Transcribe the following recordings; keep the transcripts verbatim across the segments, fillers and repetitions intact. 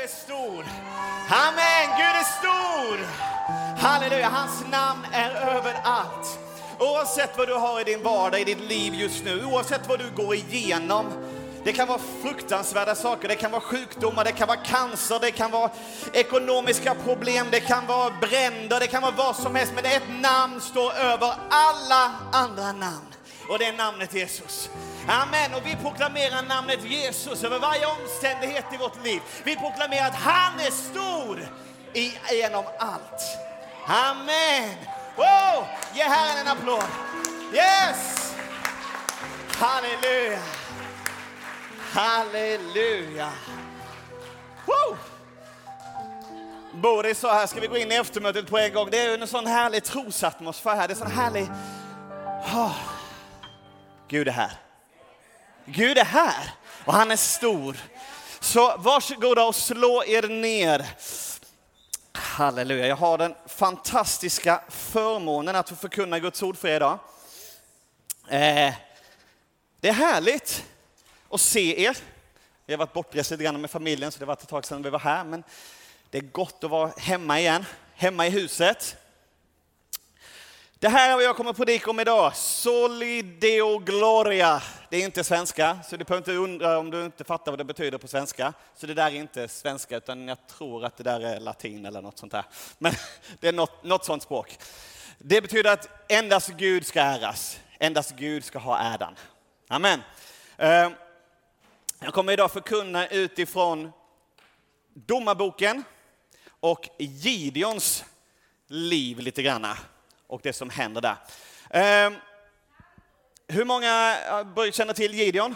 är stor. Amen, Gud är stor. Halleluja, hans namn är överallt. Oavsett vad du har i din vardag, i ditt liv just nu, oavsett vad du går igenom. Det kan vara fruktansvärda saker, det kan vara sjukdomar, det kan vara cancer, det kan vara ekonomiska problem, det kan vara bränder, det kan vara vad som helst. Men det är ett namn står över alla andra namn. Och det är namnet Jesus. Amen. Och vi proklamerar namnet Jesus över varje omständighet i vårt liv. Vi proklamerar att han är stor i, genom allt. Amen. Wow! Ge Herren en applåd. Yes! Halleluja. Halleluja. Wow! Både så här ska vi gå in i eftermötet på en gång. Det är en sån härlig trosatmosfär här. Det är sån härlig... Oh. Gud är här. Gud är här. Och han är stor. Så varsågoda och slå er ner. Halleluja. Jag har den fantastiska förmånen att få förkunna Guds ord för er idag. Eh, det är härligt att se er. Vi har varit bortrest lite grann med familjen så det var ett tag sedan vi var här. Men det är gott att vara hemma igen. Hemma i huset. Det här är vad jag kommer att predika om idag. Soli Deo Gloria. Det är inte svenska, så du behöver inte undra om du inte fattar vad det betyder på svenska. Så det där är inte svenska, utan jag tror att det där är latin eller något sånt där. Men det är något, något sånt språk. Det betyder att endast Gud ska äras. Endast Gud ska ha äran. Amen. Jag kommer idag förkunna utifrån Domarboken och Gideons liv lite granna. Och det som händer där. Eh, hur många känner till Gideon?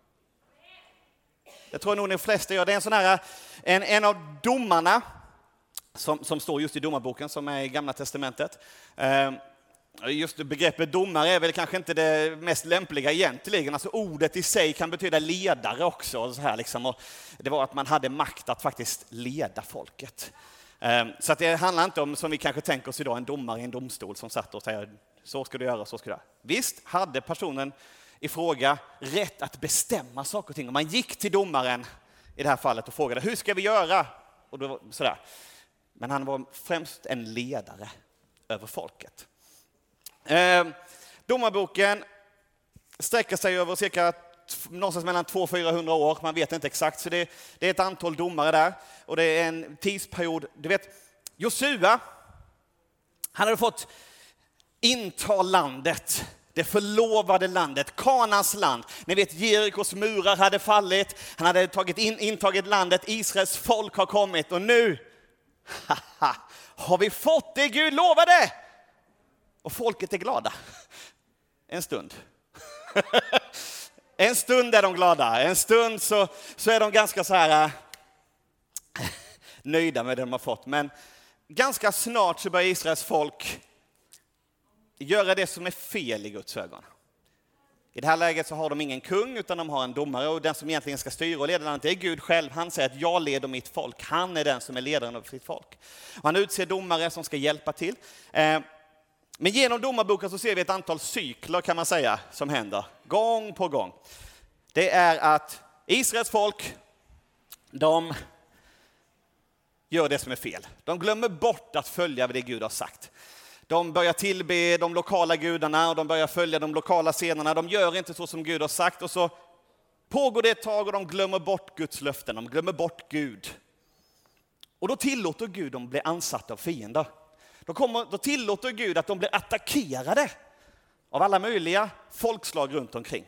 Jag tror nog de flesta gör. Det är en sån här, en, en av domarna som, som står just i Domarboken som är i Gamla testamentet. Eh, just begreppet domare är väl kanske inte det mest lämpliga egentligen. Alltså ordet i sig kan betyda ledare också. Och så här liksom. Och det var att man hade makt att faktiskt leda folket. Så att det handlar inte om, som vi kanske tänker oss idag, en domare i en domstol som satt och säger så ska du göra, så ska du göra. Visst hade personen i fråga rätt att bestämma saker och ting. Och man gick till domaren i det här fallet och frågade hur ska vi göra? Och då, sådär. Men han var främst en ledare över folket. Eh, Domarboken sträcker sig över cirka någonstans mellan tvåhundra till fyrahundra år, man vet inte exakt, så det, det är ett antal domare där och det är en tidsperiod. Du vet, Josua, han hade fått inta landet, det förlovade landet, Kanans land. Ni vet, Jerikos murar hade fallit, han hade tagit in, intagit landet, Israels folk har kommit och nu haha, har vi fått det Gud lovade. Och folket är glada en stund. En stund är de glada, en stund så, så är de ganska så här äh, nöjda med det de har fått. Men ganska snart så börjar Israels folk göra det som är fel i Guds ögon. I det här läget så har de ingen kung utan de har en domare och den som egentligen ska styra och leda landet är Gud själv. Han säger att jag leder mitt folk, han är den som är ledaren av sitt folk. Och han utser domare som ska hjälpa till. Eh, Men genom Domarboken så ser vi ett antal cykler kan man säga som händer gång på gång. Det är att Israels folk, de gör det som är fel. De glömmer bort att följa det Gud har sagt. De börjar tillbe de lokala gudarna och de börjar följa de lokala scenerna. De gör inte så som Gud har sagt och så pågår det ett tag och de glömmer bort Guds löften. De glömmer bort Gud. Och då tillåter Gud dem bli ansatta av fiender. Då, kommer, då tillåter Gud att de blir attackerade av alla möjliga folkslag runt omkring.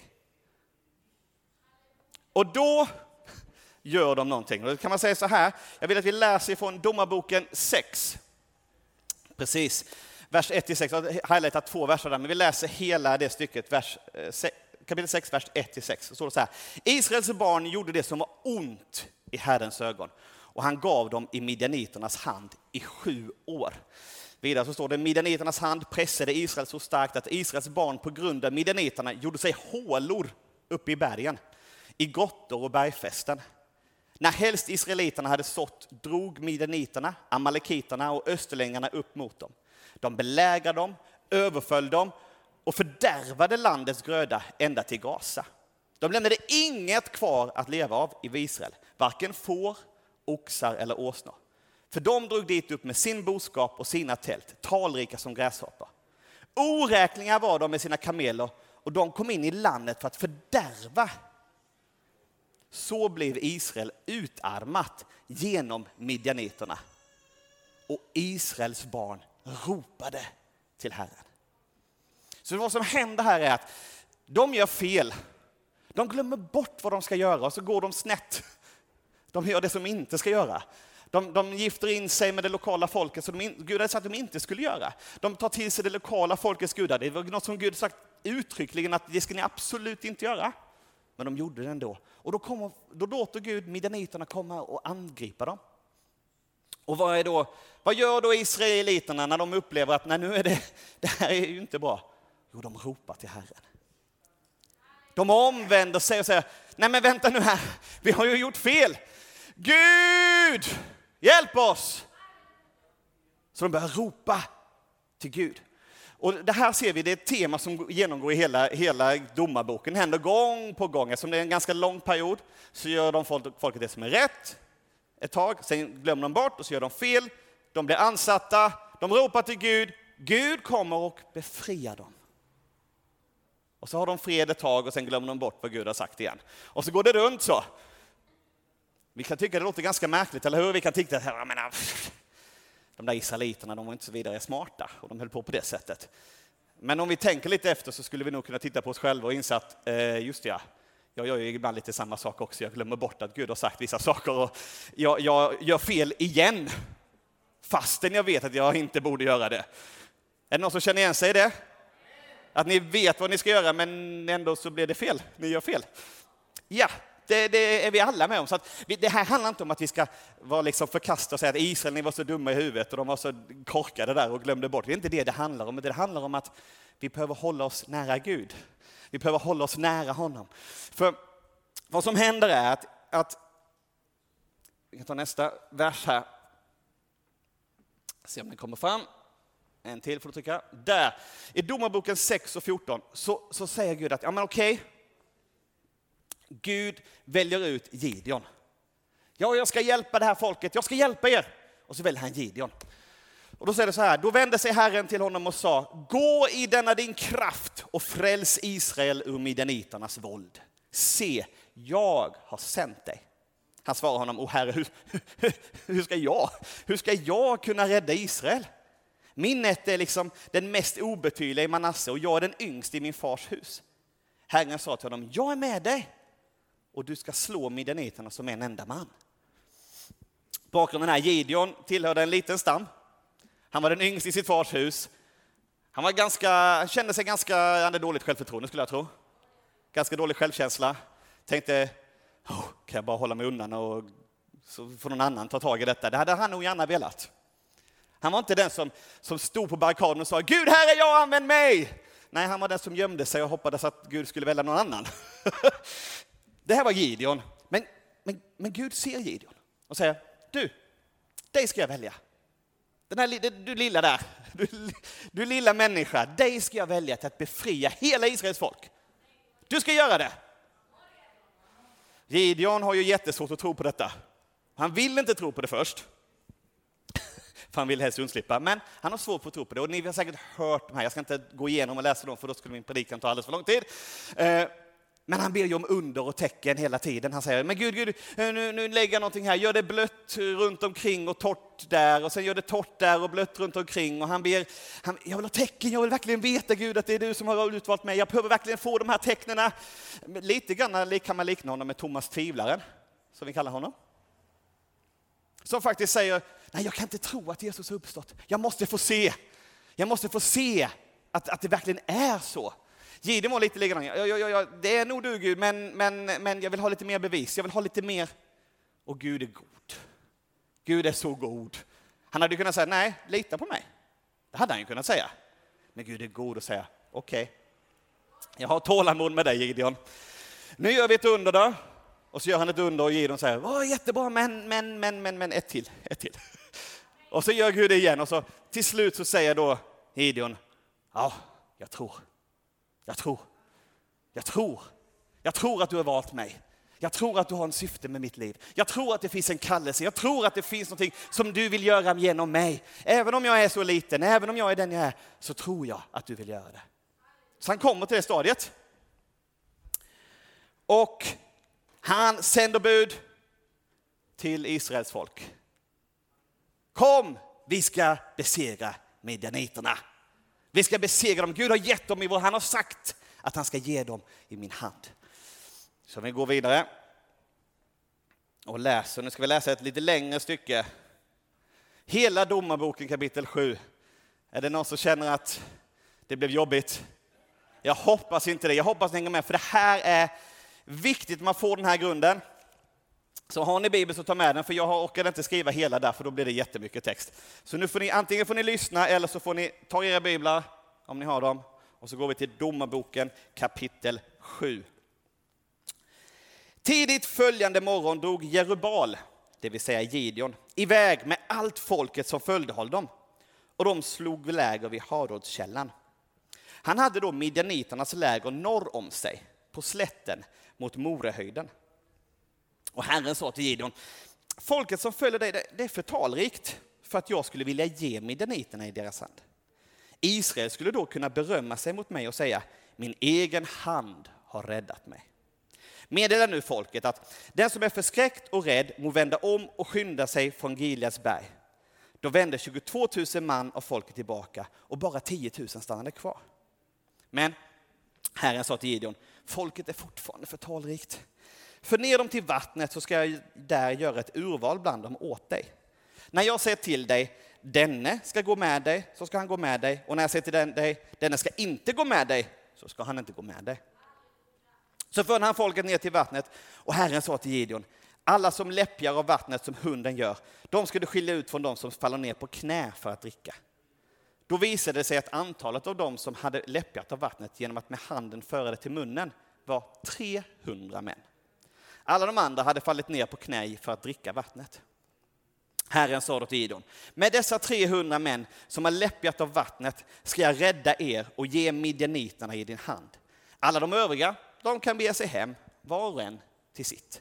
Och då gör de någonting. Och då kan man säga så här. Jag vill att vi läser från Domarboken sex. Precis. Vers ett till sex. Jag har highlightat två verser där. Men vi läser hela det stycket. Vers, kapitel sex, vers ett till sex. Så står det så här. Israels barn gjorde det som var ont i Herrens ögon. Och han gav dem i midjaniternas hand i sju år. Vidare så står det, midjaniternas hand pressade Israel så starkt att Israels barn på grund av midjaniterna gjorde sig hålor uppe i bergen, i grottor och bergfästen. När helst israeliterna hade sått drog midjaniterna, amalekiterna och österlängarna upp mot dem. De belägrade dem, överföll dem och fördärvade landets gröda ända till Gaza. De lämnade inget kvar att leva av i Israel, varken får, oxar eller åsnor. För de drog dit upp med sin boskap och sina tält, talrika som gräshoppar. Oräkneliga var de med sina kameler och de kom in i landet för att fördärva. Så blev Israel utarmat genom midjaniterna. Och Israels barn ropade till Herren. Så vad som händer här är att de gör fel. De glömmer bort vad de ska göra och så går de snett. De gör det som de inte ska göra. De, de gifter in sig med det lokala folket som de in, Gud hade sagt att de inte skulle göra. De tar till sig det lokala folkets gudar. Det var något som Gud sagt uttryckligen att det ska ni absolut inte göra. Men de gjorde det ändå. Och då, kommer, då låter Gud midjaniterna komma och angripa dem. Och vad, är då, vad gör då israeliterna när de upplever att nej, nu är det, det här är ju inte bra? Jo, de ropar till Herren. De omvänder sig och säger, nej men vänta nu här, vi har ju gjort fel. Gud, hjälp oss! Så de börjar ropa till Gud. Och det här ser vi, det är ett tema som genomgår i hela, hela domarboken. Det händer gång på gång. Eftersom det är en ganska lång period så gör de folket det som är rätt ett tag. Sen glömmer de bort och så gör de fel. De blir ansatta, de ropar till Gud. Gud kommer och befriar dem. Och så har de fred ett tag och sen glömmer de bort vad Gud har sagt igen. Och så går det runt så. Vi kan tycka det låter ganska märkligt, eller hur? Vi kan tycka att jag menar, de där israeliterna, de var inte så vidare smarta och de höll på på det sättet. Men om vi tänker lite efter så skulle vi nog kunna titta på oss själva och inse att eh, just det, jag gör ju ibland lite samma sak också. Jag glömmer bort att Gud har sagt vissa saker och jag, jag gör fel igen. Fastän jag vet att jag inte borde göra det. Är det någon som känner igen sig i det? Att ni vet vad ni ska göra men ändå så blir det fel. Ni gör fel. Ja, det, det är vi alla med om. Så att vi, det här handlar inte om att vi ska vara liksom förkasta och säga att Israel ni var så dumma i huvudet och de var så korkade där och glömde bort. Det är inte det det handlar om. Det handlar om att vi behöver hålla oss nära Gud. Vi behöver hålla oss nära honom. För vad som händer är att, att vi kan ta nästa vers här. Se om den kommer fram. En till får du trycka. Där. I Domarboken sex och fjorton så, så säger Gud att ja men okej. Gud väljer ut Gideon. Ja, jag ska hjälpa det här folket. Jag ska hjälpa er. Och så väljer han Gideon. Och då säger det så här. Då vände sig Herren till honom och sa. Gå i denna din kraft och fräls Israel ur midjaniternas våld. Se, jag har sänt dig. Han svarar honom. Åh Herre, hur, hur, hur ska jag? Hur ska jag kunna rädda Israel? Minnet är liksom den mest obetydliga i Manasse och jag är den yngste i min fars hus. Herren sa till honom, jag är med dig och du ska slå midjaniterna som en enda man. Bakgrunden här, Gideon tillhörde en liten stam. Han var den yngste i sitt fars hus. Han var ganska, han kände sig ganska, han hade dåligt självförtroende skulle jag tro. Ganska dålig självkänsla. Tänkte, oh, kan jag bara hålla mig undan och så får någon annan ta tag i detta. Det hade han nog gärna velat. Han var inte den som, som stod på barrikaden och sa, Gud här är jag, använd mig! Nej, han var den som gömde sig och hoppades att Gud skulle välja någon annan. Det här var Gideon. Men, men, men Gud ser Gideon och säger, du, dig ska jag välja. Den här, du lilla där, du, du lilla människa, dig ska jag välja till att befria hela Israels folk. Du ska göra det. Gideon har ju jättesvårt att tro på detta. Han vill inte tro på det först. För han vill helst undslippa. Men han har svårt att tro på det. Och ni har säkert hört de här. Jag ska inte gå igenom och läsa dem för då skulle min predikan ta alldeles för lång tid. Men han ber ju om under och tecken hela tiden. Han säger, men Gud, Gud nu, nu lägger jag någonting här. Gör det blött runt omkring och torrt där. Och sen gör det torrt där och blött runt omkring. Och han ber, han, jag vill ha tecken. Jag vill verkligen veta Gud att det är du som har utvalt mig. Jag behöver verkligen få de här tecknena. Lite grann kan man likna honom med Thomas Tvivlaren. Som vi kallar honom. Som faktiskt säger, nej jag kan inte tro att Jesus har uppstått. Jag måste få se. Jag måste få se att, att det verkligen är så. Gideon var lite likadant. Ja, ja, ja, det är nog du Gud, men, men, men jag vill ha lite mer bevis. Jag vill ha lite mer. Och Gud är god. Gud är så god. Han hade kunnat säga, nej, lita på mig. Det hade han ju kunnat säga. Men Gud är god och säga, okej. Okay. Jag har tålamod med dig Gideon. Nu gör vi ett under då. Och så gör han ett under och Gideon säger, åh jättebra, men, men, men, men, men, ett till, ett till. Och så gör Gud det igen och så till slut så säger då Gideon, ja, jag tror, jag tror, jag tror, jag tror att du har valt mig. Jag tror att du har en syfte med mitt liv. Jag tror att det finns en kallelse. Jag tror att det finns något som du vill göra genom mig. Även om jag är så liten, även om jag är den jag är, så tror jag att du vill göra det. Så han kommer till det stadiet. Och han sänder bud till Israels folk. Kom, vi ska besegra midianiterna. Vi ska besegra dem. Gud har gett dem i vår, han har sagt att han ska ge dem i min hand. Så vi går vidare och läser. Nu ska vi läsa ett lite längre stycke. Hela domarboken kapitel sju. Är det någon som känner att det blev jobbigt? Jag hoppas inte det. Jag hoppas ni hänger med, för det här är viktigt. Man får den här grunden. Så har ni Bibeln så ta med den, för jag orkar inte skriva hela där, för då blir det jättemycket text. Så nu får ni, antingen får ni lyssna eller så får ni ta era biblar om ni har dem. Och så går vi till domarboken kapitel sju. Tidigt följande morgon drog Jerubal, det vill säga Gideon, iväg med allt folket som följde honom. Och de slog läger vid Harodskällan. Han hade då midianiternas läger norr om sig, på slätten mot Morehöjden. Och Herren sa till Gideon, folket som följer dig, det är förtalrikt för att jag skulle vilja ge midianiterna i deras hand. Israel skulle då kunna berömma sig mot mig och säga, min egen hand har räddat mig. Meddela nu folket att den som är förskräckt och rädd må vända om och skynda sig från Gileads berg. Då vände tjugotvå tusen man av folket tillbaka och bara tio tusen stannade kvar. Men Herren sa till Gideon, folket är fortfarande förtalrikt. För ner dem till vattnet så ska jag där göra ett urval bland dem åt dig. När jag säger till dig, denne ska gå med dig, så ska han gå med dig. Och när jag säger till den, dig, denne ska inte gå med dig, så ska han inte gå med dig. Så förde han folket ner till vattnet och Herren sa till Gideon, alla som läppjar av vattnet som hunden gör, de skulle skilja ut från de som faller ner på knä för att dricka. Då visade det sig att antalet av dem som hade läppjat av vattnet genom att med handen föra det till munnen var trehundra män. Alla de andra hade fallit ner på knä för att dricka vattnet. Herren sa då till Gideon, med dessa trehundra män som har läppjat av vattnet ska jag rädda er och ge midianiterna i din hand. Alla de övriga, de kan bege sig hem, var och en till sitt.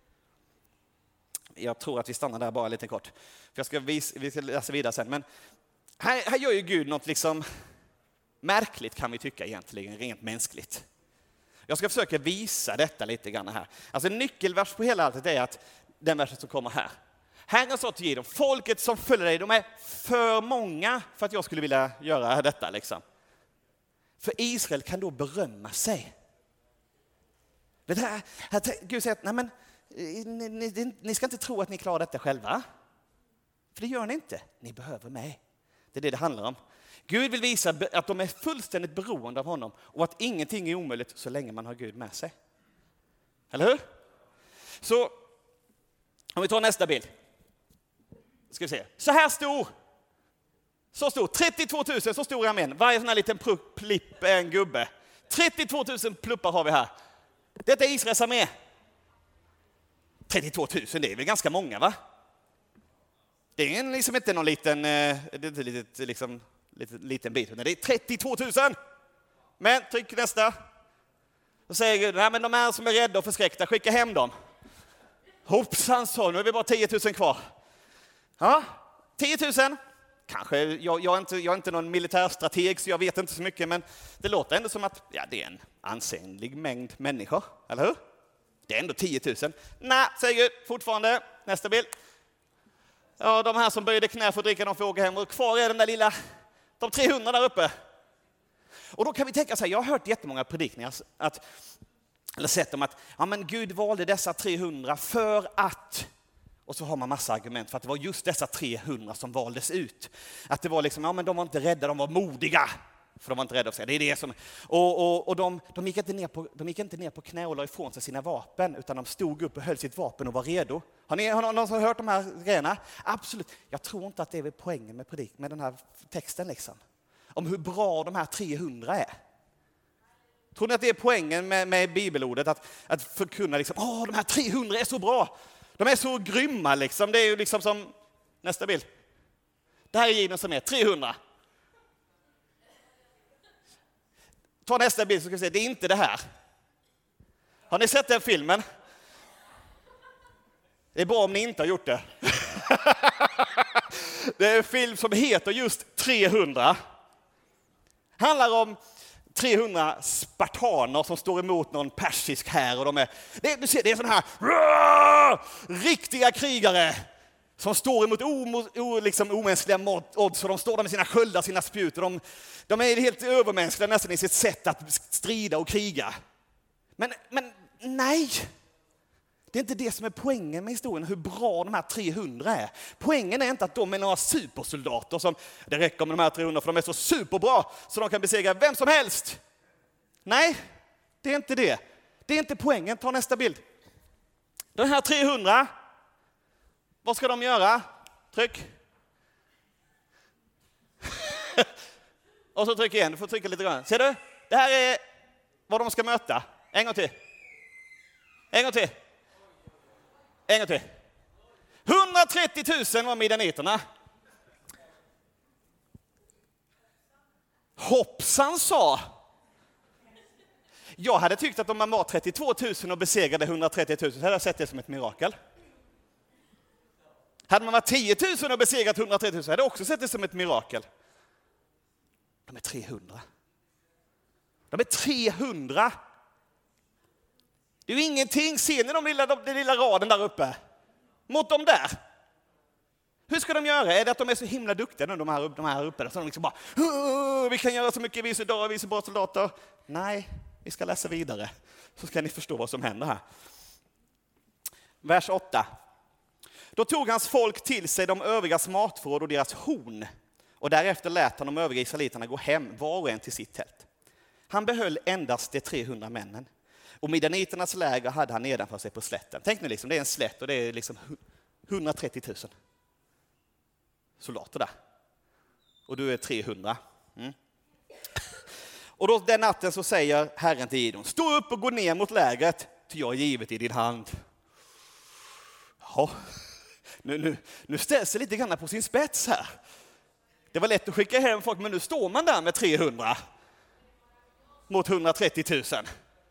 Jag tror att vi stannar där bara lite kort. För jag ska visa, vi ska läsa vidare sen. Men här, här gör ju Gud något liksom märkligt, kan vi tycka egentligen, rent mänskligt. Jag ska försöka visa detta lite grann här. Alltså en nyckelvers på hela allt är att den versen som kommer här. Herren sa till Gideon, folket som följer dig, de är för många för att jag skulle vilja göra detta. Liksom. För Israel kan då berömma sig. Det här, här, Gud säger att nej men, ni, ni, ni ska inte tro att ni klarar detta själva. För det gör ni inte. Ni behöver mig. Det är det det handlar om. Gud vill visa att de är fullständigt beroende av honom och att ingenting är omöjligt så länge man har Gud med sig. Eller hur? Så om vi tar nästa bild. Ska vi se. Så här stor. Så stor. trettiotvå tusen, så stor är armén. Varje sån här liten plipp är en gubbe. trettiotvå tusen pluppar har vi här. Detta är Israels armé. trettiotvå tusen, det är väl ganska många, va? Det är liksom inte någon liten, det är inte litet, liksom, liten, liten bit. Det är trettiotvå tusen. Men tryck nästa. Då säger Gud, nej men de här som är rädda och förskräckta, skicka hem dem. Hoppsan så, nu är vi bara tio tusen kvar. Ja, tio tusen. Kanske, jag, jag, är inte, jag är inte någon militärstrateg så jag vet inte så mycket, men det låter ändå som att ja, det är en ansenlig mängd människor, eller hur? Det är ändå tio tusen. Nej, säger Gud, fortfarande. Nästa bild. Ja, de här som böjde knä för att dricka, de får åka hem och kvar är den där lilla, de trehundra där uppe. Och då kan vi tänka så här, jag har hört jättemånga predikningar att, eller sett om att ja, men Gud valde dessa trehundra för att, och så har man massa argument för att det var just dessa trehundra som valdes ut. Att det var liksom, ja men de var inte rädda, de var modiga. För de var inte rädda för sig. Det är det som, och och, och de, de, gick inte ner på, de gick inte ner på knä och la ifrån sig sina vapen, utan de stod upp och höll sitt vapen och var redo. Har ni har någon som hört de här grejerna? Absolut. Jag tror inte att det är poängen med predik, med den här texten liksom. Om hur bra de här trehundra är. Tror ni att det är poängen med, med bibelordet? Att, att förkunna liksom, åh de här trehundra är så bra. De är så grymma liksom. Det är ju liksom som, nästa bild. Det här är Gideon som är trehundra. Ta nästa bild så ska vi se, det är inte det här. Har ni sett den filmen? Det är bra om ni inte har gjort det. Det är en film som heter just trehundra. Handlar om trehundra spartaner som står emot någon persisk här. Och de är, det, du ser, det är sådana här rrr, riktiga krigare som står emot o, o, liksom omänskliga odds. Och de står där med sina sköldar, sina spjut. Och de, de är helt övermänskliga nästan i sitt sätt att strida och kriga. Men, men nej, det är inte det som är poängen med historien, hur bra de här trehundra är. Poängen är inte att de är några supersoldater som, det räcker med de här trehundra för de är så superbra så de kan besegra vem som helst. Nej, det är inte det. Det är inte poängen. Ta nästa bild. De här trehundra, vad ska de göra? Tryck. Och så tryck igen, du får trycka lite grann. Ser du? Det här är vad de ska möta. En gång till. En gång till. En gång till. hundratrettio tusen var midianiterna. Hoppsan sa. Jag hade tyckt att om man var trettiotvå tusen och besegrade hundratrettio tusen så hade jag sett det som ett mirakel. Hade man varit tio tusen och besegrat hundratrettio tusen hade jag också sett det som ett mirakel. De är trehundra. De är trehundra. Det är ju ingenting. Ser ni de lilla, de, den lilla raden där uppe? Mot dem där. Hur ska de göra? Är det att de är så himla duktiga nu, de här, de här uppe? Så de liksom bara, vi kan göra så mycket, vi är så idag, vi är så bra soldater. Nej, vi ska läsa vidare. Så ska ni förstå vad som händer här. Vers åtta. Då tog hans folk till sig de övriga matförråd och deras horn. Och därefter lät han de övriga israeliterna gå hem, var och en till sitt tält. Han behöll endast de trehundra männen. Och midianiternas läger hade han nedanför sig på slätten. Tänk nu, liksom, det är en slätt och det är liksom hundratrettio tusen soldater där. Och du är trehundra. Mm. Och då den natten så säger Herren till Gideon, stå upp och gå ner mot lägret, till jag är givet i din hand. Ja, nu, nu, nu ställs det lite grann på sin spets här. Det var lätt att skicka hem folk, men nu står man där med trehundra mot hundratrettio tusen.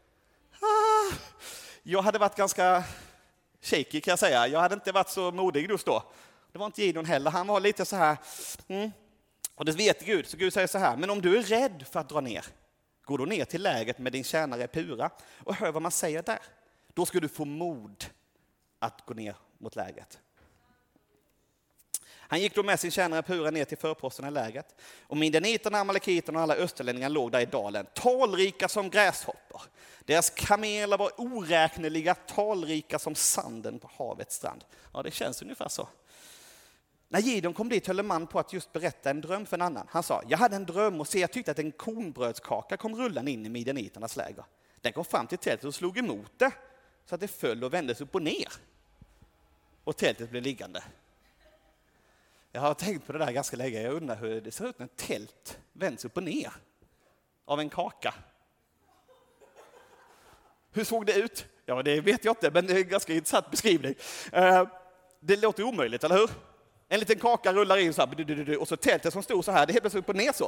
Jag hade varit ganska shaky kan jag säga. Jag hade inte varit så modig just då. Det var inte Gideon heller. Han var lite så här. Mm. Och det vet Gud. Så Gud säger så här. Men om du är rädd för att dra ner, gå då ner till lägret med din tjänare Pura och hör vad man säger där. Då ska du få mod att gå ner mot lägret. Han gick då med sin tjänare Pura ner till förposten i lägret. Och midianiterna, amalekiterna och alla österlänningar låg där i dalen, talrika som gräshoppor. Deras kameler var oräkneliga, talrika som sanden på havets strand. Ja, det känns ungefär så. När Gideon kom dit höll en man på att just berätta en dröm för en annan. Han sa, jag hade en dröm och se, jag tyckte att en kornbrödskaka kom rullan in i midianiternas läger. Den kom fram till tältet och slog emot det, så att det föll och vändes upp och ner. Och tältet blev liggande. Jag har tänkt på det där ganska länge. Jag undrar hur det ser ut när tält vänds upp och ner av en kaka. Hur såg det ut? Ja, det vet jag inte, men det är en ganska intressant beskrivning. Det låter omöjligt, eller hur? En liten kaka rullar in så här, och så tältet som stod så här, det helt plötsligt upp och ner så.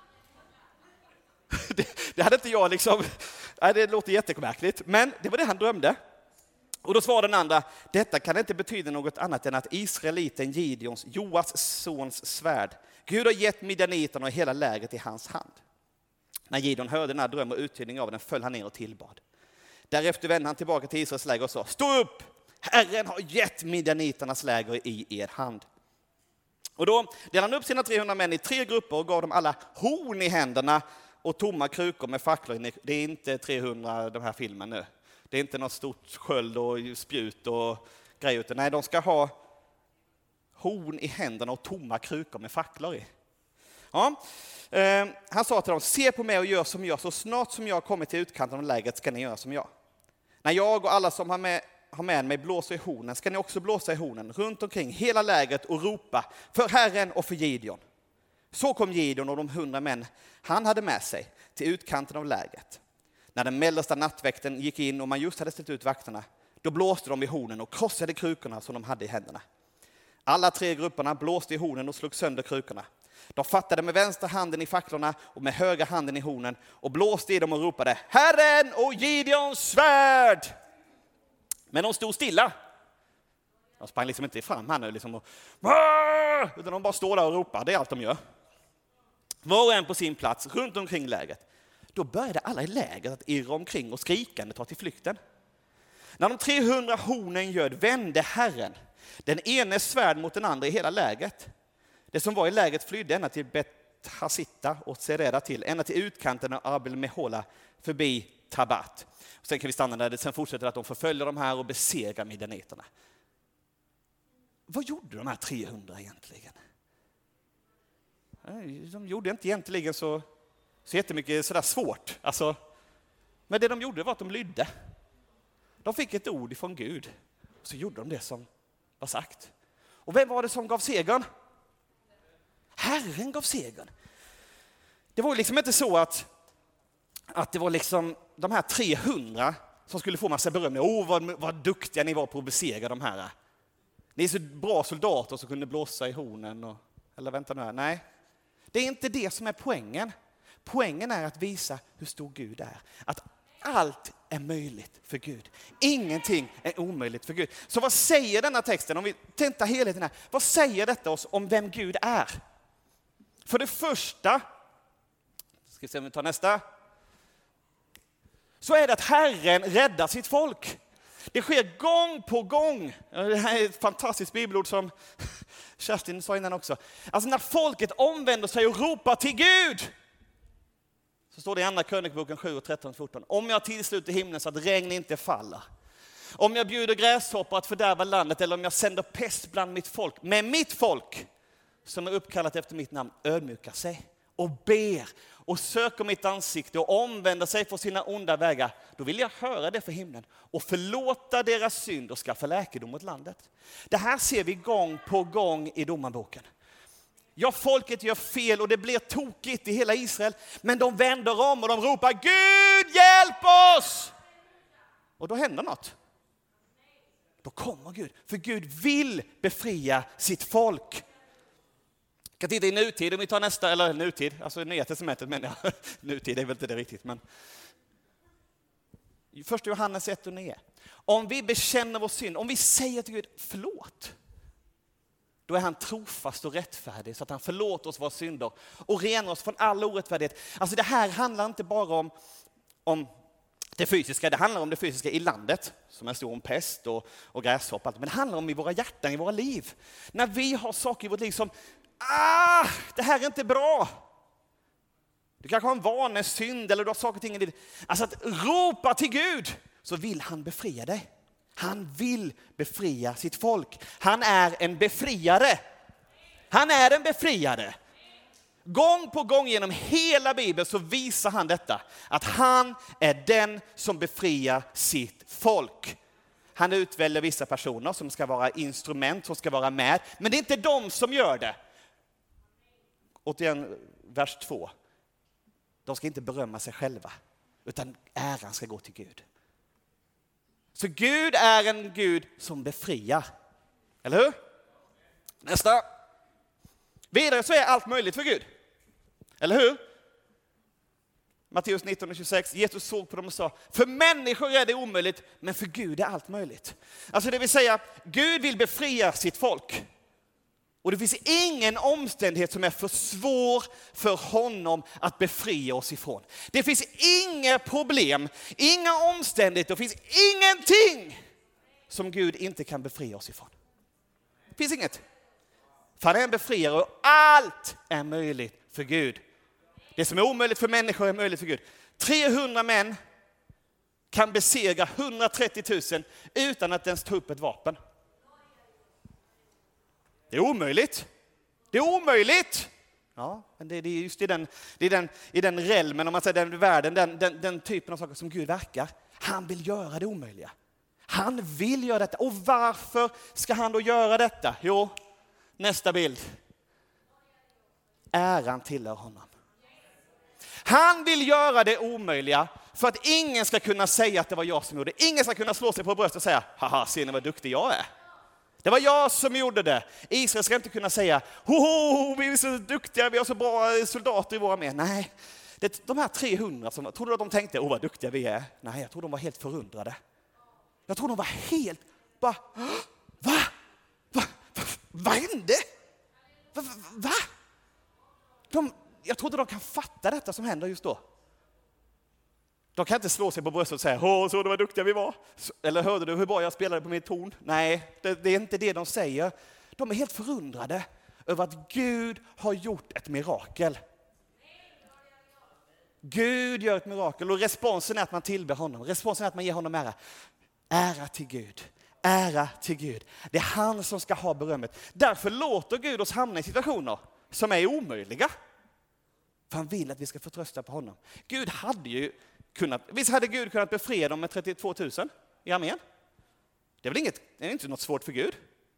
Det, det hade inte jag liksom... Nej, det låter jättemärkligt, men det var det han drömde. Och då svarade den andra, detta kan inte betyda något annat än att israeliten Gideons, Joas sons svärd, Gud har gett midianiterna och hela lägret i hans hand. När Gideon hörde den här dröm och uttydning av den föll han ner och tillbad. Därefter vände han tillbaka till Israels läger och sa, stå upp! Herren har gett midianiternas läger i er hand. Och då delade han upp sina trehundra män i tre grupper och gav dem alla horn i händerna och tomma krukor med facklor. Det är inte trehundra de här filmen nu. Det är inte något stort sköld och spjut och grejer, utan nej, de ska ha horn i händerna och tomma krukor med facklor i. Ja. Eh, han sa till dem, se på mig och gör som jag, så snart som jag kommer till utkanten av lägret ska ni göra som jag. När jag och alla som har med, har med mig blåser i hornen ska ni också blåsa i hornen runt omkring hela lägret och ropa för Herren och för Gideon. Så kom Gideon och de hundra män han hade med sig till utkanten av lägret. När den mellersta nattväkten gick in och man just hade ställt ut vakterna, då blåste de i hornen och krossade krukorna som de hade i händerna. Alla tre grupperna blåste i hornen och slog sönder krukorna. De fattade med vänstra handen i facklorna och med högra handen i hornen och blåste i dem och ropade Herren och Gideons svärd! Men de stod stilla. De sprang liksom inte fram här nu liksom och, utan de bara står där och ropar. Det är allt de gör. Var och en på sin plats runt omkring lägret. Då började alla i lägret att irra omkring och skrikande ta till flykten. När de trehundra hornen ljöd vände Herren den ene svärd mot den andra i hela lägret. Det som var i lägret flydde ända till Bet-Hasitta och Sereda till, ända till utkanten av Abel-Mehola förbi Tabat. Och sen kan vi stanna där, sen fortsätter att de förföljer de här och besegrar midianiterna. Vad gjorde de här trehundra egentligen? De gjorde inte egentligen så, så jättemycket sådär svårt. Alltså, men det de gjorde var att de lydde. De fick ett ord ifrån Gud och så gjorde de det som var sagt. Och vem var det som gav segern? Herren gav segern. Det var liksom inte så att, att det var liksom de här trehundra som skulle få massa beröm. Åh, vad, vad duktiga ni var på att besegra de här. Ni är så bra soldater som kunde blåsa i hornen. Och, eller vänta nu här. Nej, det är inte det som är poängen. Poängen är att visa hur stor Gud är. Att allt är möjligt för Gud. Ingenting är omöjligt för Gud. Så vad säger denna texten, om vi täntar helheten här, vad säger detta oss om vem Gud är? För det första, ska vi se om vi tar nästa, så är det att Herren räddar sitt folk. Det sker gång på gång. Det här är ett fantastiskt bibelord som Kerstin sa innan också. Alltså när folket omvänder sig och ropar till Gud, så står det i andra krönikboken sju och tretton fjorton. Om jag tillsluter himlen så att regn inte faller. Om jag bjuder gräshoppar att fördärva landet, eller om jag sänder pest bland mitt folk. Men mitt folk som är uppkallat efter mitt namn ödmjukar sig och ber och söker mitt ansikte och omvänder sig från sina onda vägar. Då vill jag höra det för himlen och förlåta deras synd och skaffa läkedom åt landet. Det här ser vi gång på gång i domarboken. Ja, folket gör fel och det blir tokigt i hela Israel. Men de vänder om och de ropar: Gud, hjälp oss! Och då händer något. Då kommer Gud. För Gud vill befria sitt folk. Jag kan titta i nutid, om vi tar nästa, eller nutid, alltså Nya testamentet, men ja, nutid är väl inte det riktigt. Men första Johannes ett och nio. Om vi bekänner vår synd, om vi säger till Gud förlåt, då är han trofast och rättfärdig så att han förlåter oss våra synder och renar oss från all orättfärdighet. Alltså det här handlar inte bara om, om det fysiska, det handlar om det fysiska i landet, som är stor om pest och, och gräshopp, men det handlar om i våra hjärtan, i våra liv. När vi har saker i vårt liv som, ah, det här är inte bra. Du kanske har en vanesynd eller du har saker och ting i livet. Alltså att ropa till Gud, så vill han befria dig. Han vill befria sitt folk. Han är en befriare. Han är en befriare. Gång på gång genom hela Bibeln så visar han detta. Att han är den som befriar sitt folk. Han utväljer vissa personer som ska vara instrument, som ska vara med. Men det är inte de som gör det. Återigen, vers två. De ska inte berömma sig själva, utan äran ska gå till Gud. Så Gud är en Gud som befriar. Eller hur? Nästa. Vidare så är allt möjligt för Gud. Eller hur? Matteus nitton och tjugosex. Jesus såg på dem och sa: för människor är det omöjligt, men för Gud är allt möjligt. Alltså det vill säga, Gud vill befria sitt folk. Och det finns ingen omständighet som är för svår för honom att befria oss ifrån. Det finns inga problem, inga omständigheter, det finns ingenting som Gud inte kan befria oss ifrån. Det finns inget. För han är en befriare och allt är möjligt för Gud. Det som är omöjligt för människor är möjligt för Gud. trehundra män kan besegra hundratrettio tusen utan att ens ta upp ett vapen. Det är omöjligt. Det är omöjligt. Ja, men det, det är just i den, det är den, i den realmen, om man säger den världen, den, den, den typen av saker som Gud verkar. Han vill göra det omöjliga. Han vill göra detta. Och varför ska han då göra detta? Jo, nästa bild. Äran tillhör honom. Han vill göra det omöjliga för att ingen ska kunna säga att det var jag som gjorde det. Ingen ska kunna slå sig på bröstet och säga: haha, ser ni vad duktig jag är? Det var jag som gjorde det. Israel ska inte kunna säga: hoho, vi är så duktiga, vi har så bra soldater i våra armé. Nej, det, de här trehundra, som, tror du att de tänkte: åh vad duktiga vi är? Nej, jag tror de var helt förundrade. Jag tror de var helt, bara, va? vad hände? Va? va? De, jag tror inte de kan fatta detta som händer just då. De kan inte slå sig på bröstet och säga, åh, så vad duktiga vi var. Eller hörde du hur bra jag spelade på min ton? Nej, det, det är inte det de säger. De är helt förundrade över att Gud har gjort ett mirakel. Gud gör ett mirakel och responsen är att man tillber honom. Responsen är att man ger honom ära. Ära till Gud. Ära till Gud. Det är han som ska ha berömmet. Därför låter Gud oss hamna i situationer som är omöjliga. För han vill att vi ska förtrösta på honom. Gud hade ju kunnat, visst hade Gud kunnat befria dem med trettiotvå tusen i armén? Det är väl inget, det är inte något svårt för Gud.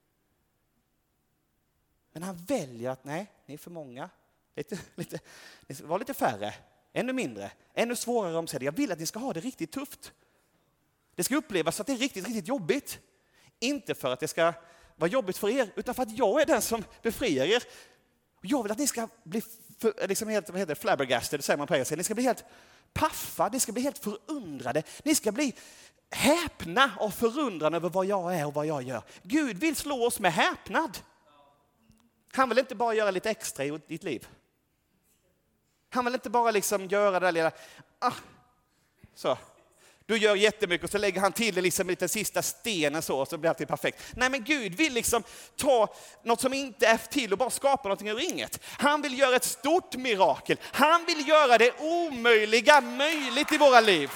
Men han väljer att nej, ni är för många. Lite, lite, var lite färre, ännu mindre, ännu svårare omständigheter. Jag vill att ni ska ha det riktigt tufft. Det ska upplevas att det är riktigt, riktigt jobbigt. Inte för att det ska vara jobbigt för er, utan för att jag är den som befriar er. Jag vill att ni ska bli för, liksom helt, vad heter det, flabbergasted, säger man på engelska. Ni ska bli helt paffa, ni ska bli helt förundrade. Ni ska bli häpna och förundrade över vad jag är och vad jag gör. Gud vill slå oss med häpnad. Han vill inte bara göra lite extra i ditt liv. Han vill inte bara liksom göra det där lilla, ah, så. Du gör jättemycket och så lägger han till liksom lite sista stenen så och så blir allt perfekt. Nej, men Gud vill liksom ta något som inte är till och bara skapa någonting ur inget. Han vill göra ett stort mirakel. Han vill göra det omöjliga möjligt i våra liv.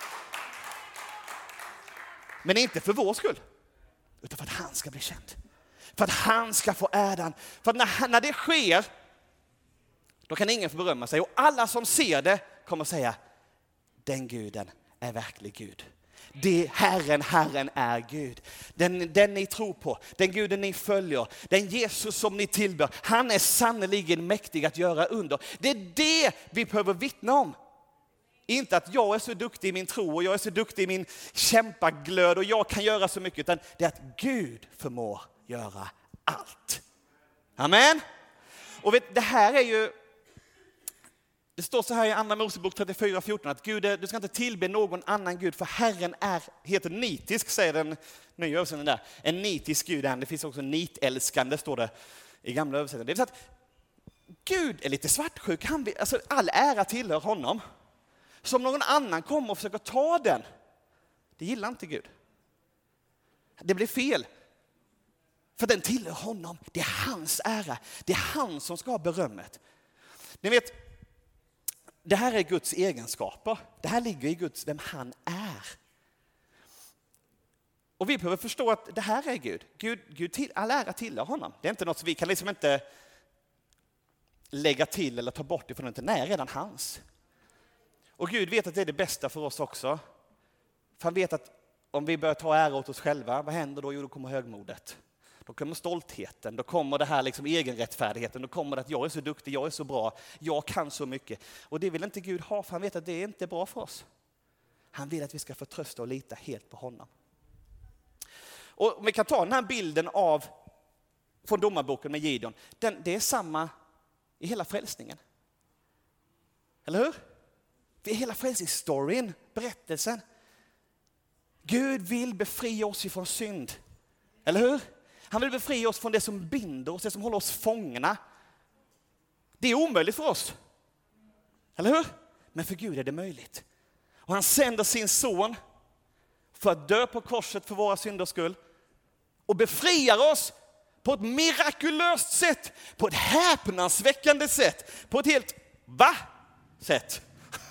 Men inte för vår skull, utan för att han ska bli känd. För att han ska få äran. För att när, när det sker, då kan ingen få berömma sig. Och alla som ser det kommer säga, den guden är verklig Gud. Det Herren, Herren är Gud. Den, den ni tror på, den guden ni följer, den Jesus som ni tillber, han är sannoliken mäktig att göra under. Det är det vi behöver vittna om. Inte att jag är så duktig i min tro och jag är så duktig i min kämpaglöd och jag kan göra så mycket, utan det är att Gud förmår göra allt. Amen. Och vet, det här är ju, det står så här i andra Mosebok trettiofyra fjorton att Gud är, du ska inte tillbe någon annan Gud, för Herren är, heter nitisk, säger den nya översättningen där. En nitisk Gud är han. Det finns också nitälskande, står det i gamla översättningen. Det är så att Gud är lite svartsjuk. Han vill, alltså all ära tillhör honom. Som någon annan kommer och försöker ta den, det gillar inte Gud. Det blir fel. För den tillhör honom. Det är hans ära. Det är han som ska ha berömmet. Ni vet, det här är Guds egenskaper. Det här ligger i Guds, vem han är. Och vi behöver förstå att det här är Gud. Gud, Gud till, all ära tillhör honom. Det är inte något som vi kan liksom inte lägga till eller ta bort ifrån det. Nej, redan hans. Och Gud vet att det är det bästa för oss också. För han vet att om vi börjar ta ära åt oss själva, vad händer då? Jo, då kommer högmodet. Då kommer stoltheten, då kommer det här liksom egenrättfärdigheten, då kommer det att jag är så duktig, jag är så bra, jag kan så mycket. Och det vill inte Gud ha, för han vet att det är inte bra för oss. Han vill att vi ska förtrösta och lita helt på honom. Och vi kan ta den här bilden av från domarboken med Gideon. Den, det är samma i hela frälsningen. Eller hur? Det är hela frälsningsstoryn, berättelsen. Gud vill befria oss ifrån synd. Eller hur? Han vill befria oss från det som binder oss, det som håller oss fångna. Det är omöjligt för oss. Eller hur? Men för Gud är det möjligt. Och han sänder sin son för att dö på korset för våra synders skull. Och befriar oss på ett mirakulöst sätt. På ett häpnadsväckande sätt. På ett helt, va? Sätt.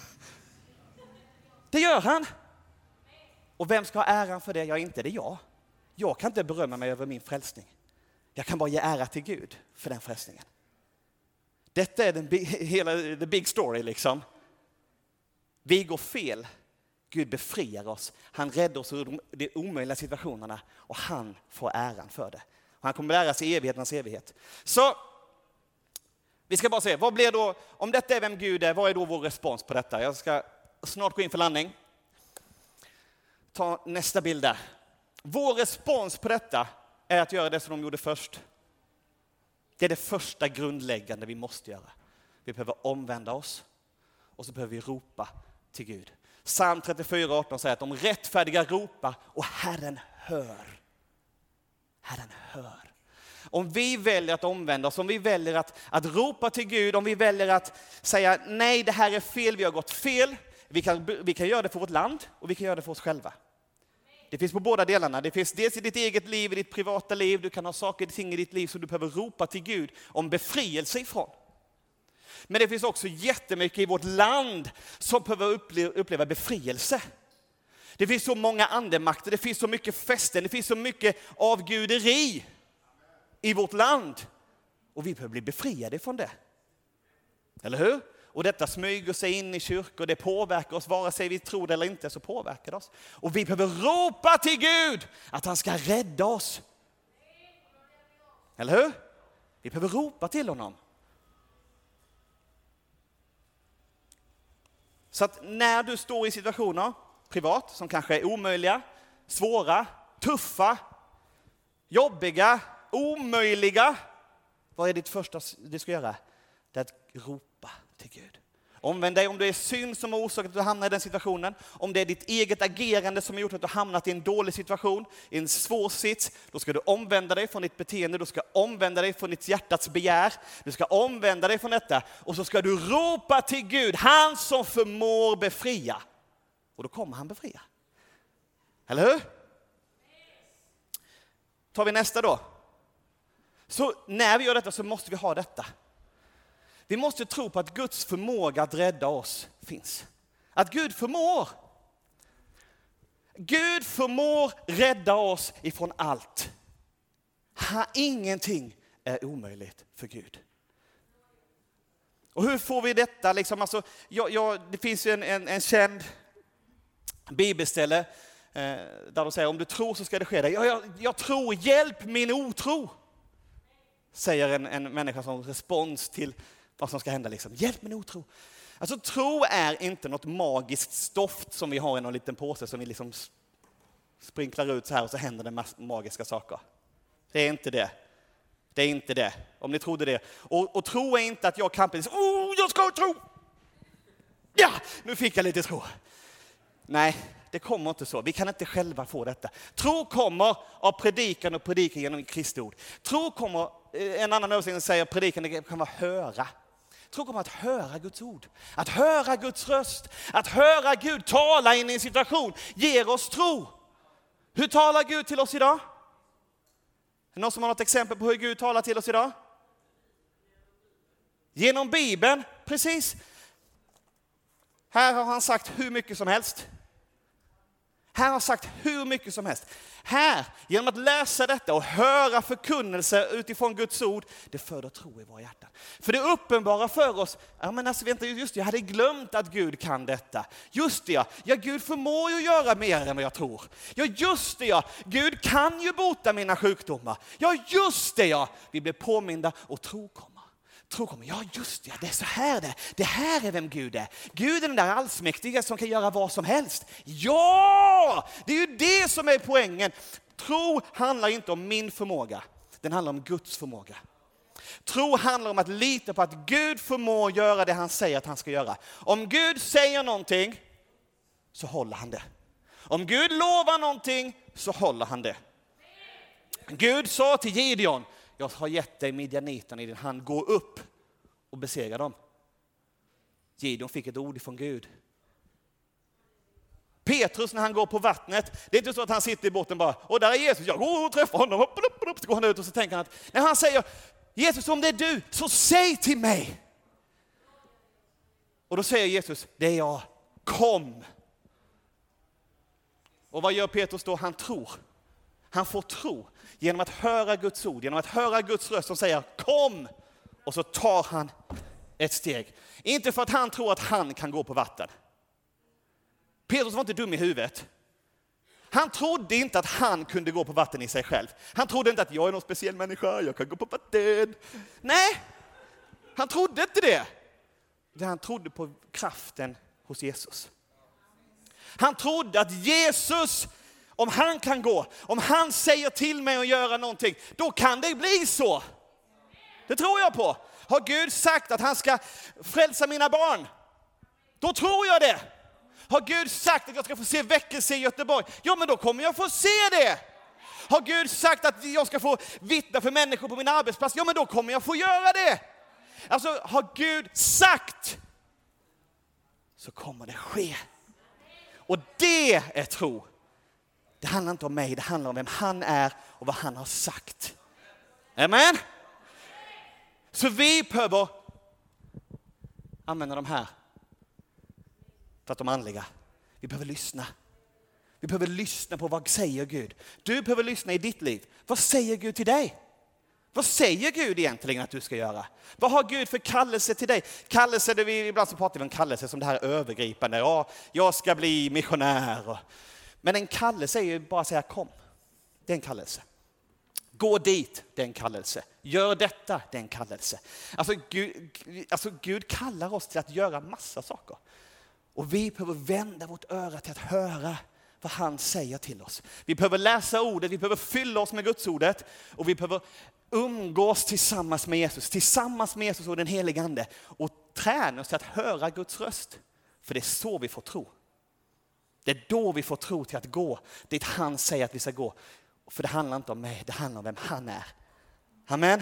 Det gör han. Och vem ska ha äran för det? Ja, inte det jag. Jag kan inte berömma mig över min frälsning. Jag kan bara ge ära till Gud för den frälsningen. Detta är den big, hela the big story liksom. Vi går fel. Gud befriar oss. Han räddar oss ur de, de omöjliga situationerna och han får äran för det. Och han kommer lära sig evighetens evighet. Så vi ska bara se, vad blir då, om detta är vem Gud är, vad är då vår respons på detta? Jag ska snart gå in för landning. Ta nästa bild där. Vår respons på detta är att göra det som de gjorde först. Det är det första grundläggande vi måste göra. Vi behöver omvända oss och så behöver vi ropa till Gud. Psalm trettiofyra arton säger att de rättfärdiga ropar och Herren hör. Herren hör. Om vi väljer att omvända oss, om vi väljer att, att ropa till Gud, om vi väljer att säga nej, det här är fel, vi har gått fel. Vi kan, vi kan göra det för vårt land och vi kan göra det för oss själva. Det finns på båda delarna. Det finns dels i ditt eget liv, i ditt privata liv. Du kan ha saker och ting i ditt liv som du behöver ropa till Gud om befrielse ifrån. Men det finns också jättemycket i vårt land som behöver uppleva, uppleva befrielse. Det finns så många andemakter, det finns så mycket fästen, det finns så mycket avguderi i vårt land. Och vi behöver bli befriade från det. Eller hur? Och detta smyger sig in i kyrkor, det påverkar oss, vare sig vi tror det eller inte så påverkar det oss. Och vi behöver ropa till Gud att han ska rädda oss. Eller hur? Vi behöver ropa till honom. Så att när du står i situationer privat som kanske är omöjliga, svåra, tuffa, jobbiga, omöjliga. Vad är ditt första du ska göra? Det är att ropa till Gud. Omvänd dig om det är synd som har orsakat att du hamnar i den situationen. Om det är ditt eget agerande som har gjort att du har hamnat i en dålig situation, i en svår sits, då ska du omvända dig från ditt beteende. Du ska omvända dig från ditt hjärtats begär. Du ska omvända dig från detta. Och så ska du ropa till Gud, han som förmår befria. Och då kommer han befria. Eller hur? Tar vi nästa då. Så när vi gör detta så måste vi ha detta. Vi måste tro på att Guds förmåga att rädda oss finns. Att Gud förmår. Gud förmår rädda oss ifrån allt. Ha, ingenting är omöjligt för Gud. Och hur får vi detta? Liksom, alltså, jag, jag, det finns ju en, en, en känd bibelställe eh, där de säger om du tror så ska det ske dig. Jag, jag, jag tror, hjälp min otro. Säger en, en människa som respons till vad som ska hända. Liksom. Hjälp min otro. Alltså tro är inte något magiskt stoft som vi har i någon liten påse som vi liksom sprinklar ut så här och så händer det magiska saker. Det är inte det. Det är inte det. Om ni trodde det. Och, och tro är inte att jag kan precis, oh, jag ska tro. Ja, nu fick jag lite tro. Nej, det kommer inte så. Vi kan inte själva få detta. Tro kommer av predikan och predikan genom Kristi ord. Tro kommer, en annan översättning säger predikan, det kan vara höra. Tro kommer att höra Guds ord. Att höra Guds röst. Att höra Gud tala in i en situation ger oss tro. Hur talar Gud till oss idag? Är det någon som har något exempel på hur Gud talar till oss idag? Genom Bibeln, precis. Här har han sagt hur mycket som helst. Här har han sagt hur mycket som helst. Här, genom att läsa detta och höra förkunnelse utifrån Guds ord, det föder tro i våra hjärtan. För det uppenbara för oss, ja men alltså vänta, just det, jag hade glömt att Gud kan detta. Just det, ja, ja Gud förmår ju göra mer än vad jag tror. Ja just det, ja, Gud kan ju bota mina sjukdomar. Ja just det, ja, vi blir påminda och tro kommer. Tro kommer, ja just det, det är så här det. Det här är vem Gud är. Gud är den där allsmäktiga som kan göra vad som helst. Ja, det är ju det som är poängen. Tro handlar inte om min förmåga. Den handlar om Guds förmåga. Tro handlar om att lita på att Gud förmår göra det han säger att han ska göra. Om Gud säger någonting så håller han det. Om Gud lovar någonting så håller han det. Gud sa till Gideon, jag har gett dig midjaniterna i din hand. Gå upp och besegra dem. Gideon fick ett ord från Gud. Petrus när han går på vattnet. Det är inte så att han sitter i båten bara. Och där är Jesus. Jag går och träffar honom. Så går han ut och så tänker han att. När han säger. Jesus om det är du. Så säg till mig. Och då säger Jesus. Det är jag. Kom. Och vad gör Petrus då? Han tror. Han får tro. Genom att höra Guds ord, genom att höra Guds röst som säger kom, och så tar han ett steg. Inte för att han tror att han kan gå på vatten. Petrus var inte dum i huvudet. Han trodde inte att han kunde gå på vatten i sig själv. Han trodde inte att jag är någon speciell människa, jag kan gå på vatten. Nej, han trodde inte det. Han trodde på kraften hos Jesus. Han trodde att Jesus, om han kan gå, om han säger till mig att göra någonting, då kan det bli så. Det tror jag på. Har Gud sagt att han ska frälsa mina barn? Då tror jag det. Har Gud sagt att jag ska få se väckelse i Göteborg? Ja, men då kommer jag få se det. Har Gud sagt att jag ska få vittna för människor på min arbetsplats? Ja, men då kommer jag få göra det. Alltså, har Gud sagt så kommer det ske. Och det är tro. Det handlar inte om mig, det handlar om vem han är och vad han har sagt. Amen. Så vi behöver använda de här för att de är andliga. Vi behöver lyssna. Vi behöver lyssna på vad säger Gud. Du behöver lyssna i ditt liv. Vad säger Gud till dig? Vad säger Gud egentligen att du ska göra? Vad har Gud för kallelse till dig? Kallelse, det vi ibland så pratar vi om kallelse som det här övergripande. Ja, jag ska bli missionär. Men en kallelse är ju bara att säga kom. Det är en kallelse. Gå dit, det är en kallelse. Gör detta, det är en kallelse. Alltså Gud, alltså Gud kallar oss till att göra massa saker. Och vi behöver vända vårt öra till att höra vad han säger till oss. Vi behöver läsa ordet, vi behöver fylla oss med Guds ordet. Och vi behöver umgås tillsammans med Jesus. Tillsammans med Jesus och den helige ande. Och träna oss till att höra Guds röst. För det är så vi får tro. Det är då vi får tro till att gå dit han säger att vi ska gå. För det handlar inte om mig, det handlar om vem han är. Amen.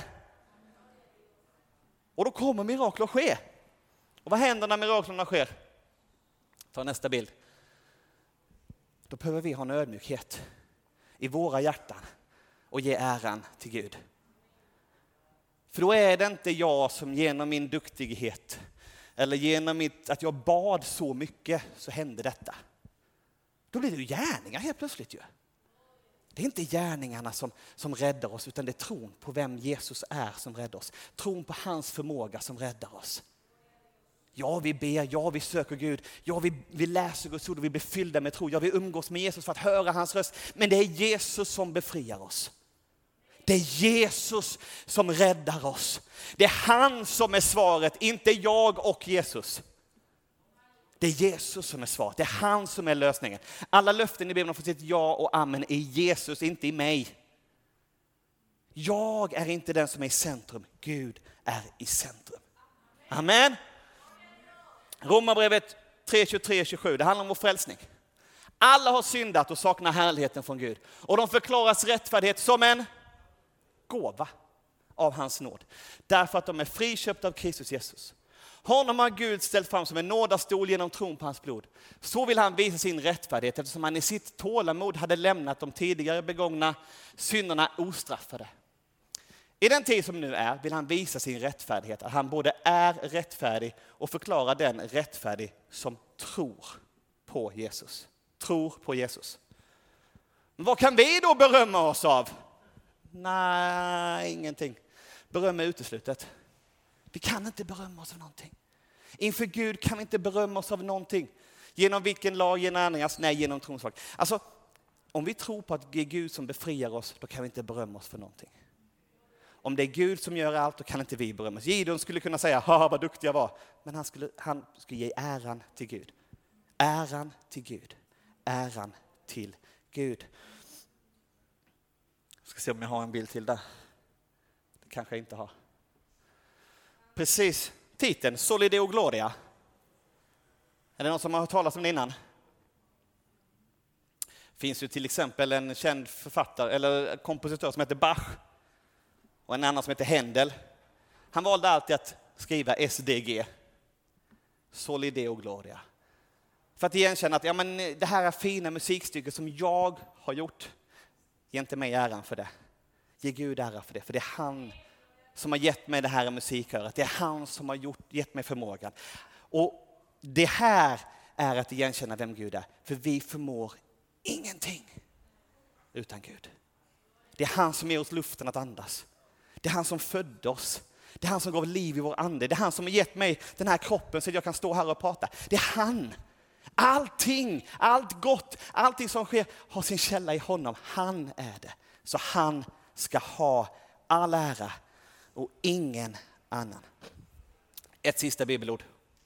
Och då kommer mirakler att ske. Och vad händer när miraklerna sker? Ta nästa bild. Då behöver vi ha en ödmjukhet i våra hjärtan och ge äran till Gud. För då är det inte jag som genom min duktighet eller genom mitt, att jag bad så mycket så hände detta. Då blir det ju gärningar helt plötsligt ju. Det är inte gärningarna som, som räddar oss, utan det är tron på vem Jesus är som räddar oss. Tron på hans förmåga som räddar oss. Ja, vi ber, ja, vi söker Gud. Ja, vi, vi läser Guds ord och vi blir fyllda med tro. Ja, vi umgås med Jesus för att höra hans röst. Men det är Jesus som befriar oss. Det är Jesus som räddar oss. Det är han som är svaret, inte jag och Jesus. Det är Jesus som är svaret. Det är han som är lösningen. Alla löften i Bibeln har fått sitt ja och amen i Jesus, inte i mig. Jag är inte den som är i centrum. Gud är i centrum. Amen. Romarbrevet tre tjugotre tjugosju, det handlar om vår frälsning. Alla har syndat och saknar härligheten från Gud. Och de förklaras rättfärdighet som en gåva av hans nåd. Därför att de är friköpta av Kristus Jesus. Honom har Gud ställt fram som en nådastol genom tron på hans blod. Så vill han visa sin rättfärdighet eftersom han i sitt tålamod hade lämnat de tidigare begångna synderna ostraffade. I den tid som nu är vill han visa sin rättfärdighet, att han både är rättfärdig och förklarar den rättfärdig som tror på Jesus. Tror på Jesus. Men vad kan vi då berömma oss av? Nej, ingenting. Beröm är uteslutet. Vi kan inte berömma oss av någonting. Inför Gud kan vi inte berömma oss av någonting. Genom vilken lag, genom ärningas? Nej, genom trons lag. Alltså, om vi tror på att det är Gud som befriar oss, då kan vi inte berömma oss för någonting. Om det är Gud som gör allt, då kan inte vi berömma oss. Gideon skulle kunna säga, ha vad duktig jag var. Men han skulle, han skulle ge äran till Gud. Äran till Gud. Äran till Gud. Jag ska se om jag har en bild till där. Det kanske jag inte har. Precis, titeln Soli Deo Gloria. Är det någon som har hört talas om det innan? Finns ju till exempel en känd författare eller kompositör som heter Bach och en annan som heter Händel. Han valde alltid att skriva S D G. Soli Deo Gloria. För att igenkänna att ja, men det här är fina musikstycken som jag har gjort. Ge inte mig äran för det. Ge Gud ära för det. För det är han som har gett mig det här musikköret. Det är han som har gjort, gett mig förmågan. Och det här är att igenkänna vem Gud är. För vi förmår ingenting utan Gud. Det är han som ger oss luften att andas. Det är han som födde oss. Det är han som gav liv i vår ande. Det är han som har gett mig den här kroppen så att jag kan stå här och prata. Det är han. Allting, allt gott, allting som sker har sin källa i honom. Han är det. Så han ska ha all ära och ingen annan. Ett sista bibelord.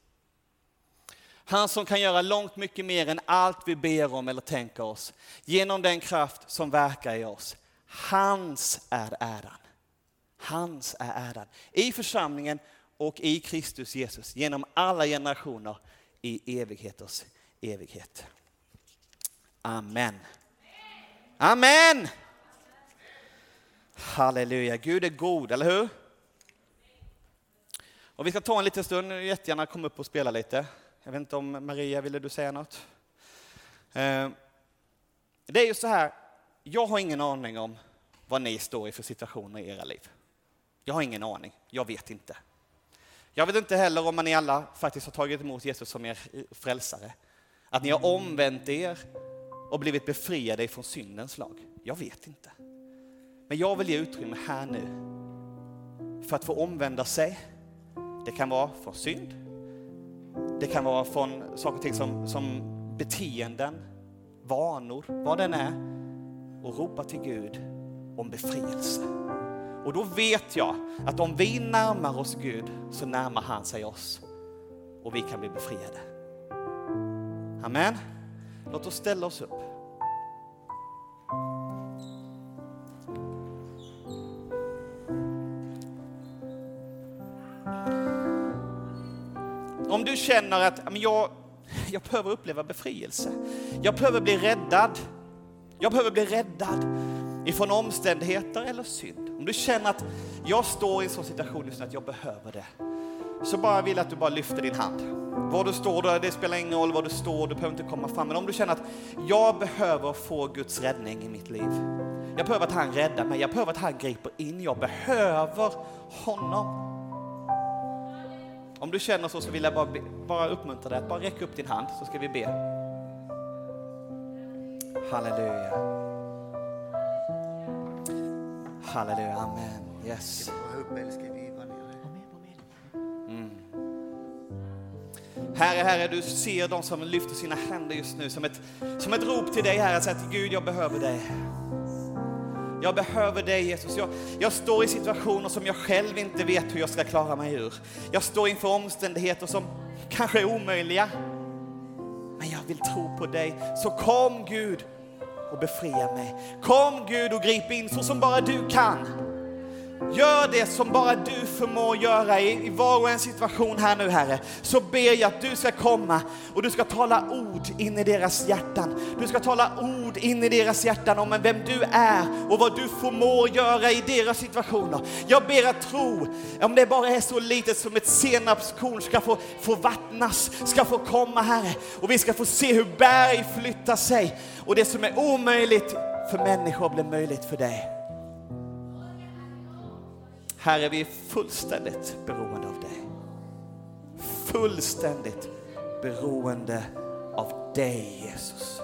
Han som kan göra långt mycket mer än allt vi ber om eller tänker oss. Genom den kraft som verkar i oss. Hans är äran. Hans är äran. I församlingen och i Kristus Jesus. Genom alla generationer i evigheters evighet. Amen. Amen. Halleluja, Gud är god, eller hur? Och vi ska ta en liten stund, jättegärna komma upp och spela lite. Jag vet inte om Maria, ville du säga något? Det är ju så här, jag har ingen aning om vad ni står i för situationer i era liv. Jag har ingen aning, jag vet inte. Jag vet inte heller om ni alla faktiskt har tagit emot Jesus som er frälsare. Att ni har omvänt er och blivit befriade från syndens lag. Jag vet inte. Men jag vill ge utrymme här nu för att få omvända sig. Det kan vara från synd. Det kan vara från saker och ting som, som beteenden, vanor, vad den är. Och ropa till Gud om befrielse. Och då vet jag att om vi närmar oss Gud så närmar han sig oss. Och vi kan bli befriade. Amen. Låt oss ställa oss upp. Om du känner att jag, jag behöver uppleva befrielse. Jag behöver bli räddad. Jag behöver bli räddad ifrån omständigheter eller synd. Om du känner att jag står i en sån situation just nu att jag behöver det. Så bara vill att du bara lyfter din hand. Var du står, det spelar ingen roll var du står, du behöver inte komma fram. Men om du känner att jag behöver få Guds räddning i mitt liv. Jag behöver att han räddar mig, jag behöver att han griper in. Jag behöver honom. Om du känner så så vill jag bara, be, bara uppmuntra dig att bara räcka upp din hand så ska vi be. Halleluja. Halleluja, amen. Yes. Mm. Herre, Herre, du ser de som lyfter sina händer just nu som ett, som ett rop till dig, Herre, att säga till Gud, jag behöver dig. Jag behöver dig, Jesus. Jag, jag står i situationer som jag själv inte vet hur jag ska klara mig ur. Jag står inför omständigheter som kanske är omöjliga. Men jag vill tro på dig. Så kom Gud och befria mig. Kom Gud och grip in så som bara du kan. Gör det som bara du förmår göra i, i var och en situation här nu, Herre. Så ber jag att du ska komma och du ska tala ord in i deras hjärtan. Du ska tala ord in i deras hjärtan om vem du är och vad du förmår göra i deras situationer. Jag ber att tro, om det bara är så litet som ett senapskorn ska få, få vattnas, ska få komma, Herre. Och vi ska få se hur berg flyttar sig. Och det som är omöjligt för människor blir möjligt för dig. Herre, vi är fullständigt beroende av dig. Fullständigt beroende av dig, Jesus.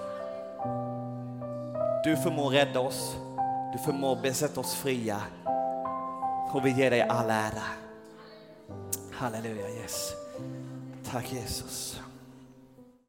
Du förmår rädda oss. Du förmår besätta oss fria. Och vi ger dig all ära. Halleluja, yes. Tack, Jesus.